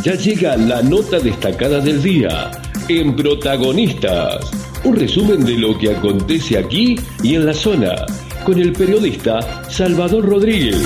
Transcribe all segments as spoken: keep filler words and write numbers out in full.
Ya llega la nota destacada del día en Protagonistas. Un resumen de lo que acontece aquí y en la zona, con el periodista Salvador Rodríguez.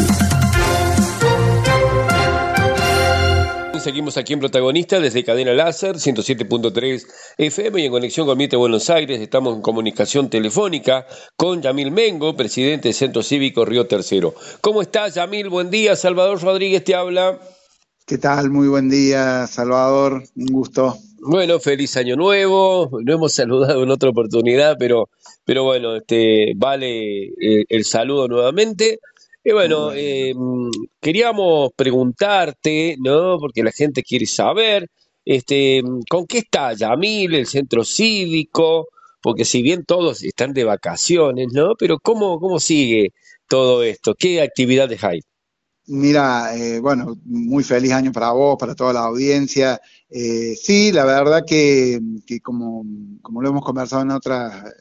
Seguimos aquí en Protagonistas desde Cadena Láser, ciento siete punto tres F M y en conexión con Miete Buenos Aires. Estamos en comunicación telefónica con Yamil Mengo, presidente del Centro Cívico Río Tercero. ¿Cómo estás, Yamil? Buen día. Salvador Rodríguez te habla. ¿Qué tal? Muy buen día, Salvador. Un gusto. Bueno, feliz año nuevo. No hemos saludado en otra oportunidad, pero, pero bueno, este, vale eh, el saludo nuevamente. Y bueno, bueno. eh, queríamos preguntarte, ¿no? Porque la gente quiere saber, este, ¿con qué está Yamil, el centro cívico? Porque si bien todos están de vacaciones, ¿no? Pero ¿cómo, cómo sigue todo esto? ¿Qué actividades hay? Mira, eh, bueno, muy feliz año para vos, para toda la audiencia. Eh, sí, la verdad que, que como, como lo hemos conversado en otras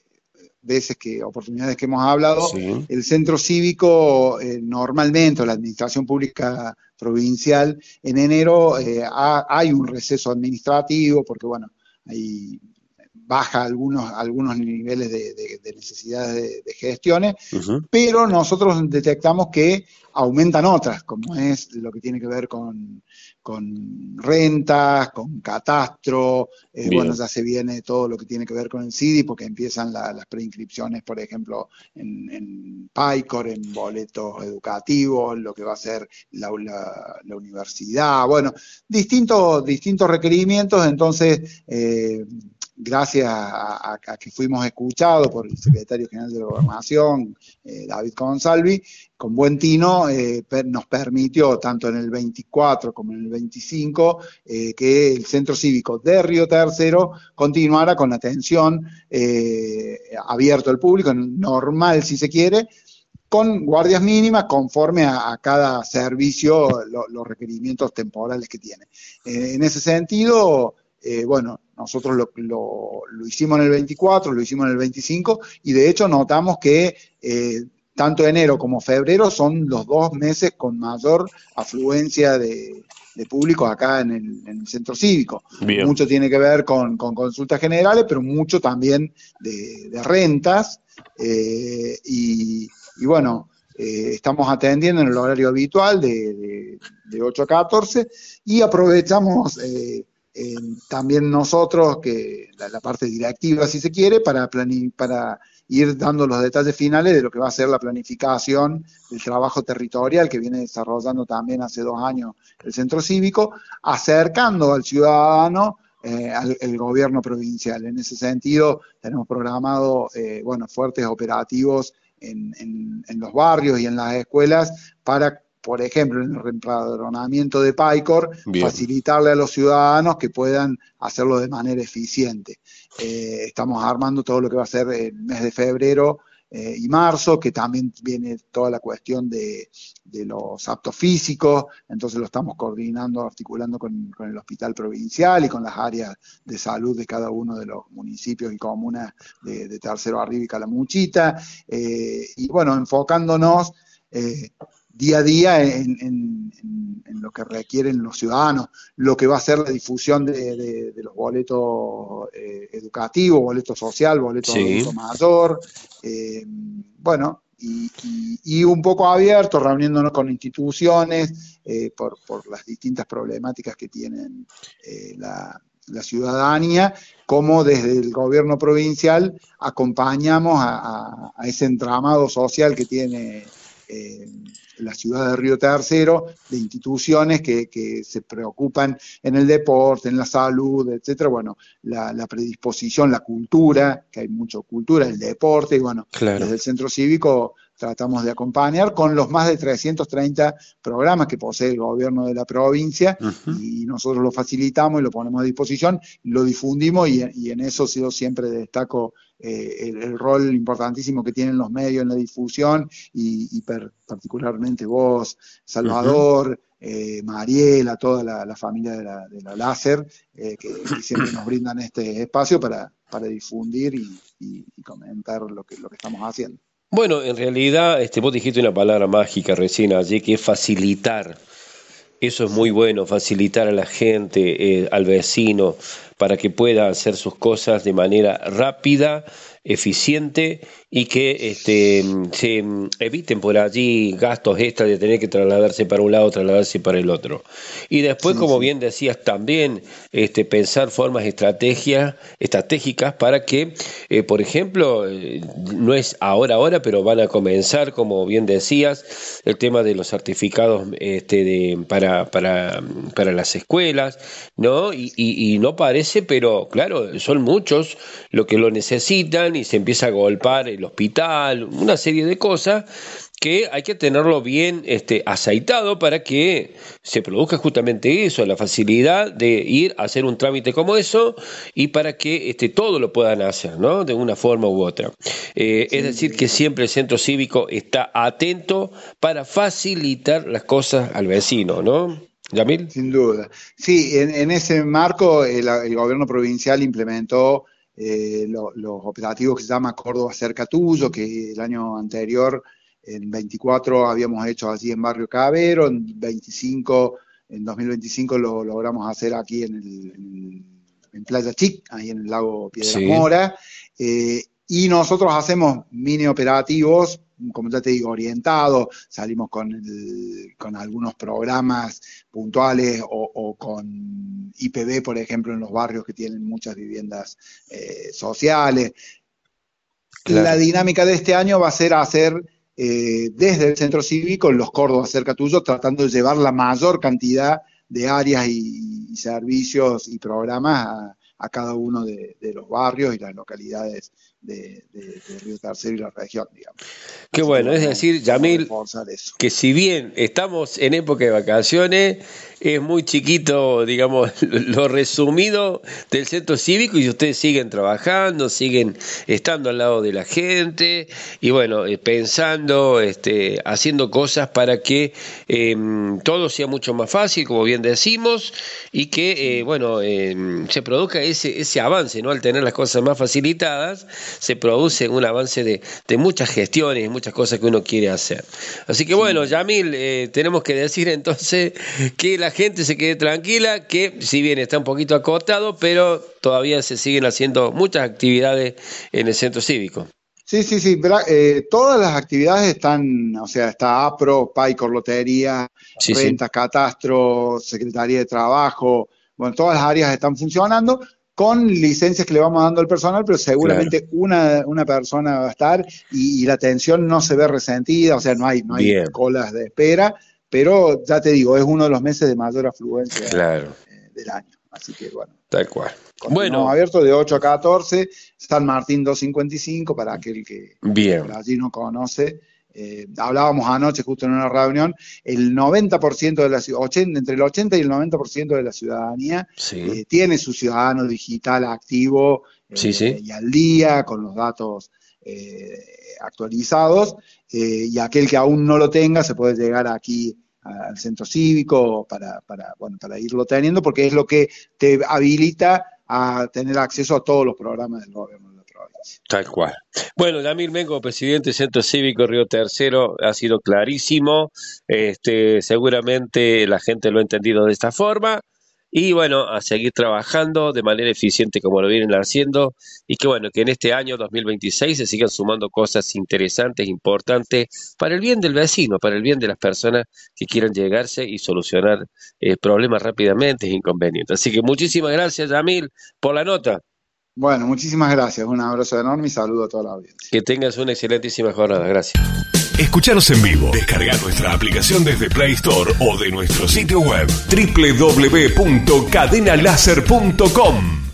veces, que oportunidades que hemos hablado, Sí. el centro cívico eh, normalmente, o la administración pública provincial, en enero eh, ha, hay un receso administrativo, porque bueno, hay baja algunos, algunos niveles de, de, de necesidades de, de gestiones, uh-huh. Pero nosotros detectamos que aumentan otras, como es lo que tiene que ver con, con rentas, con catastro, eh, bueno, ya se viene todo lo que tiene que ver con el C I D I, porque empiezan la, las preinscripciones, por ejemplo, en, en PAICOR, en boletos educativos, lo que va a ser la, la, la universidad, bueno, distintos, distintos requerimientos, entonces... Eh, gracias a, a, a que fuimos escuchados por el secretario general de la Gobernación, eh, David Consalvi, con buen tino eh, per, nos permitió, tanto en el veinticuatro como en el veinticinco, eh, que el Centro Cívico de Río Tercero continuara con atención eh, abierto al público, normal si se quiere, con guardias mínimas conforme a, a cada servicio lo, los requerimientos temporales que tiene. Eh, en ese sentido, eh, bueno, nosotros lo, lo, lo hicimos en el veinticuatro, lo hicimos en el veinticinco, y de hecho notamos que eh, tanto enero como febrero son los dos meses con mayor afluencia de, de público acá en el, en el centro cívico. Bien. Mucho tiene que ver con, con consultas generales, pero mucho también de, de rentas, eh, y, y bueno, eh, estamos atendiendo en el horario habitual de, de, de ocho a catorce, y aprovechamos... Eh, Eh, también nosotros, que la, la parte directiva, si se quiere, para, plani, para ir dando los detalles finales de lo que va a ser la planificación del trabajo territorial que viene desarrollando también hace dos años el Centro Cívico, acercando al ciudadano eh, al el gobierno provincial. En ese sentido, tenemos programado eh, bueno, fuertes operativos en, en, en los barrios y en las escuelas para, por ejemplo, en el reempadronamiento de PAICOR, bien, facilitarle a los ciudadanos que puedan hacerlo de manera eficiente. Eh, estamos armando todo lo que va a ser el mes de febrero eh, y marzo, que también viene toda la cuestión de, de los aptos físicos, entonces lo estamos coordinando, articulando con, con el hospital provincial y con las áreas de salud de cada uno de los municipios y comunas de, de Tercero Arriba y Calamuchita, eh, y bueno, enfocándonos eh, día a día en, en, en, en lo que requieren los ciudadanos, lo que va a ser la difusión de, de, de los boletos eh, educativos, boleto social, boleto sí. adulto mayor, eh, bueno, y, y, y un poco abierto, reuniéndonos con instituciones eh, por, por las distintas problemáticas que tienen eh, la, la ciudadanía, como desde el gobierno provincial acompañamos a, a, a ese entramado social que tiene eh, la ciudad de Río Tercero, de instituciones que, que se preocupan en el deporte, en la salud, etcétera. Bueno, la, la predisposición, la cultura, que hay mucha cultura, el deporte, y bueno, claro, desde el Centro Cívico tratamos de acompañar con los más de trescientos treinta programas que posee el gobierno de la provincia, uh-huh, y nosotros lo facilitamos y lo ponemos a disposición, lo difundimos, y, y en eso yo siempre destaco eh, el, el rol importantísimo que tienen los medios en la difusión, y, y per, particularmente vos, Salvador, uh-huh, eh, Mariela, toda la, la familia de la, de la Láser, eh, que, que siempre nos brindan este espacio para, para difundir y, y, y comentar lo que, lo que estamos haciendo. Bueno, en realidad, este, vos dijiste una palabra mágica recién allí, que es facilitar. Eso es muy bueno, facilitar a la gente, eh, al vecino, para que pueda hacer sus cosas de manera rápida, eficiente y que este, se eviten por allí gastos extras de tener que trasladarse para un lado, trasladarse para el otro. Y después, sí, como sí. bien decías, también este, pensar formas estrategias, estratégicas para que, eh, por ejemplo, eh, no es ahora, ahora, pero van a comenzar, como bien decías, el tema de los certificados este, de, para, para, para las escuelas, ¿no? Y, y, y no parece, pero claro, son muchos los que lo necesitan y se empieza a golpear el hospital, una serie de cosas que hay que tenerlo bien este, aceitado para que se produzca justamente eso, la facilidad de ir a hacer un trámite como eso y para que este, todo lo puedan hacer, ¿no? De una forma u otra. Eh, sí, es decir, que siempre el centro cívico está atento para facilitar las cosas al vecino, ¿no? ¿Yamil? Sin duda. Sí, en, en ese marco el, el gobierno provincial implementó eh, lo, los operativos que se llama Córdoba Cerca Tuyo, que el año anterior, en veinticuatro, habíamos hecho allí en Barrio Cabero, en veinticinco, en dos mil veinticinco lo logramos hacer aquí en, el, en, en Playa Chic, ahí en el lago Piedra sí. Mora, eh, y nosotros hacemos mini operativos, como ya te digo, orientados, salimos con, el, con algunos programas puntuales o, o con I P B, por ejemplo, en los barrios que tienen muchas viviendas eh, sociales. Claro. La dinámica de este año va a ser hacer eh, desde el centro cívico, en los Córdoba Cerca Tuyo, tratando de llevar la mayor cantidad de áreas y, y servicios y programas a, a cada uno de, de los barrios y las localidades de, de, de Río Tercero y la región, digamos. Qué Así bueno, es decir, Yamil, que si bien estamos en época de vacaciones, es muy chiquito, digamos, lo resumido del centro cívico y ustedes siguen trabajando, siguen estando al lado de la gente y bueno, pensando, este, haciendo cosas para que eh, todo sea mucho más fácil, como bien decimos, y que, eh, bueno, eh, se produzca ese, ese avance, ¿no? Al tener las cosas más facilitadas, se produce un avance de, de muchas gestiones, muchas cosas que uno quiere hacer. Así que bueno, Yamil, eh, tenemos que decir entonces que la gente se quede tranquila, que si bien está un poquito acotado, pero todavía se siguen haciendo muchas actividades en el centro cívico. Sí, sí, sí, eh, todas las actividades están, o sea, está APRO, PAICOR, Lotería, sí, Rentas, sí. Catastro, Secretaría de Trabajo, bueno, todas las áreas están funcionando con licencias que le vamos dando al personal, pero seguramente claro. una, una persona va a estar y, y la atención no se ve resentida, o sea, no hay, no hay colas de espera, pero ya te digo, es uno de los meses de mayor afluencia claro. eh, del año, así que bueno. Tal cual. Bueno, abierto de ocho a catorce, San Martín doscientos cincuenta y cinco, para aquel que Bien. por allí no conoce. Eh, hablábamos anoche justo en una reunión, el noventa por ciento de la ochenta, entre el ochenta y el noventa por ciento de la ciudadanía sí. eh, tiene su ciudadano digital activo eh, sí, sí. y al día, con los datos eh, actualizados, eh, y aquel que aún no lo tenga se puede llegar aquí al centro cívico para, para, bueno, para irlo teniendo, porque es lo que te habilita a tener acceso a todos los programas del gobierno de la provincia. Tal cual. Bueno, Yamil Mengo, presidente del Centro Cívico Río Tercero, ha sido clarísimo, este, seguramente la gente lo ha entendido de esta forma, y bueno, a seguir trabajando de manera eficiente como lo vienen haciendo, y que bueno, que en este año dos mil veintiséis se sigan sumando cosas interesantes, importantes, para el bien del vecino, para el bien de las personas que quieran llegarse y solucionar eh, problemas rápidamente e inconvenientes. Así que muchísimas gracias, Yamil, por la nota. Bueno, muchísimas gracias, un abrazo enorme y saludo a toda la audiencia. Que tengas una excelentísima jornada, gracias. Escucharos en vivo, descargar nuestra aplicación desde Play Store o de nuestro sitio web doble u doble u doble u punto cadena láser punto com.